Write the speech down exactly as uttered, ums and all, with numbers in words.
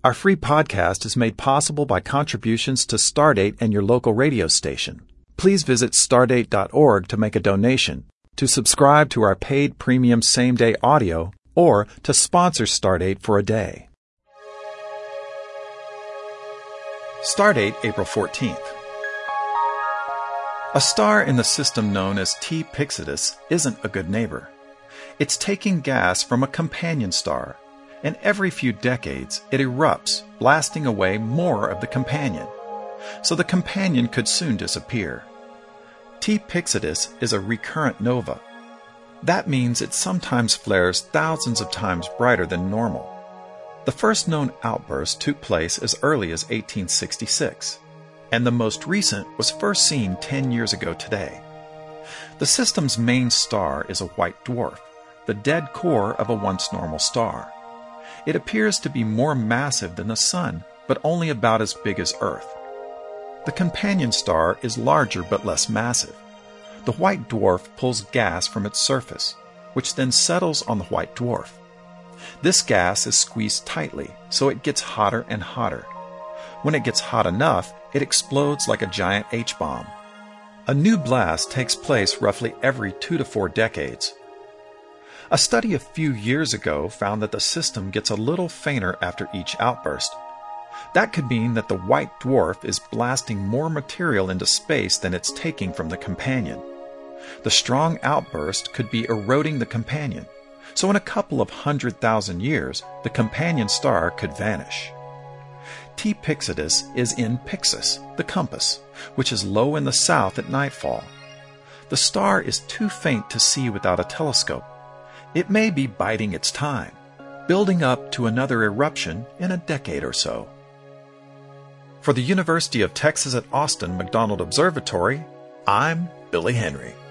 Our free podcast is made possible by contributions to Stardate and your local radio station. Please visit stardate dot org to make a donation, to subscribe to our paid premium same-day audio, or to sponsor Stardate for a day. Stardate, April fourteenth. A star in the system known as T Pyxidus isn't a good neighbor. It's taking gas from a companion star, and every few decades it erupts, blasting away more of the companion. So the companion could soon disappear. T Pyxidus is a recurrent nova. That means it sometimes flares thousands of times brighter than normal. The first known outburst took place as early as eighteen sixty-six, and the most recent was first seen ten years ago today. The system's main star is a white dwarf, the dead core of a once normal star. It appears to be more massive than the Sun, but only about as big as Earth. The companion star is larger but less massive. The white dwarf pulls gas from its surface, which then settles on the white dwarf. This gas is squeezed tightly, so it gets hotter and hotter. When it gets hot enough, it explodes like a giant H-bomb. A new blast takes place roughly every two to four decades. A study a few years ago found that the system gets a little fainter after each outburst. That could mean that the white dwarf is blasting more material into space than it's taking from the companion. The strong outburst could be eroding the companion, so in a couple of hundred thousand years, the companion star could vanish. T Pyxidus is in Pyxis, the compass, which is low in the south at nightfall. The star is too faint to see without a telescope. It may be biding its time, building up to another eruption in a decade or so. For the University of Texas at Austin McDonald Observatory, I'm Billy Henry.